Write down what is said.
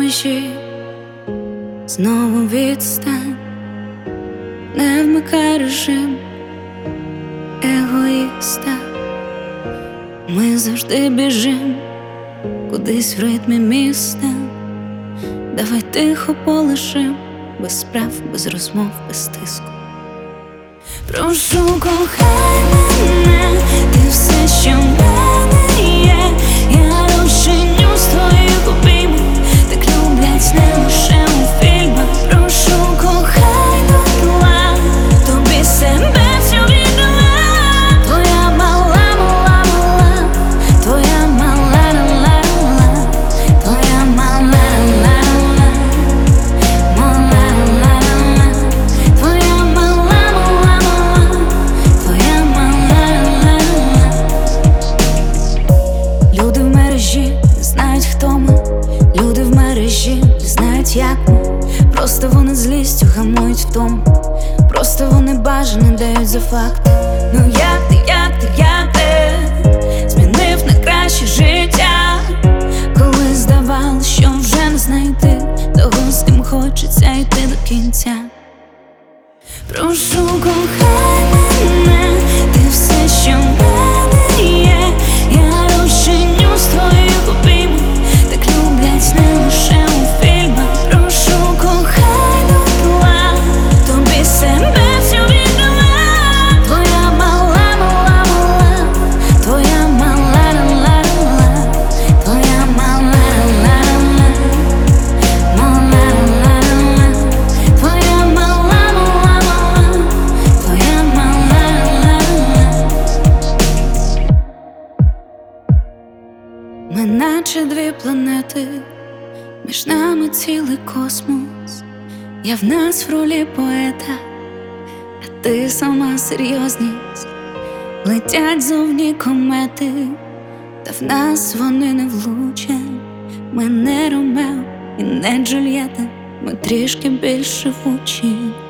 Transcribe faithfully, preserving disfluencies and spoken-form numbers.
межі, знову відстань, не вмикай режим егоїста. Ми завжди біжим кудись в ритмі міста. Давай тихо полишим, без справ, без розмов, без тиску. Прошу, кохай мене, ти все, що в мене є. Я розчинюсь в твоїх обіймах, так люблять не лише у фільмах. Прошу, кохай дотла, тобі себе всю віддала. Твоя мала, мала, мала, твоя мала, ла, ла, твоя мала, ла, ла, мала, ла, ла, твоя мала, мала, мала, твоя мала, ла, ла. Люди в мережі не знають, хто ми. Люди в мережі не знають, як ми. Просто вони злістю гамують втому. Просто вони бажане дають за факт. Ну як ти, як ти, як ти змінив на краще життя, коли здавалось, що вже не знайти того, з ким хочеться йти до кінця. Прошу, кохай мене, ти все, що в мене є. Я розчинюсь в твоїх обіймах, так люблять не лише у фільмах. Прошу, кохай дотла, тобі себе всю віддала. Твоя мала, мала, мала, твоя мала, ла, ла, твоя мала, ла, ла, мала, ла, ла, твоя мала, мала, мала, твоя мала, ла, ла. Ми наче дві планети, між нами цілий космос. Я в нас в ролі поета, а ти сама серйозність. Летять зовні комети, та в нас вони не влучать. Ми не Ромео і не Джульєта, ми трішки більш живучі.